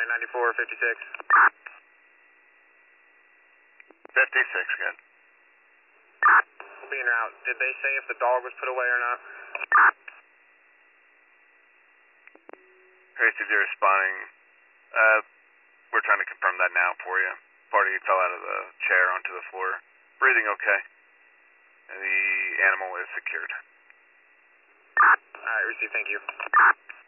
County, 9456. 56, good. Being route, did they say if the dog was put away or not? Tracy, you're responding. We're trying to confirm that now for you. Party fell out of the chair onto the floor. Breathing okay. And the animal is secured. Alright, receive, thank you.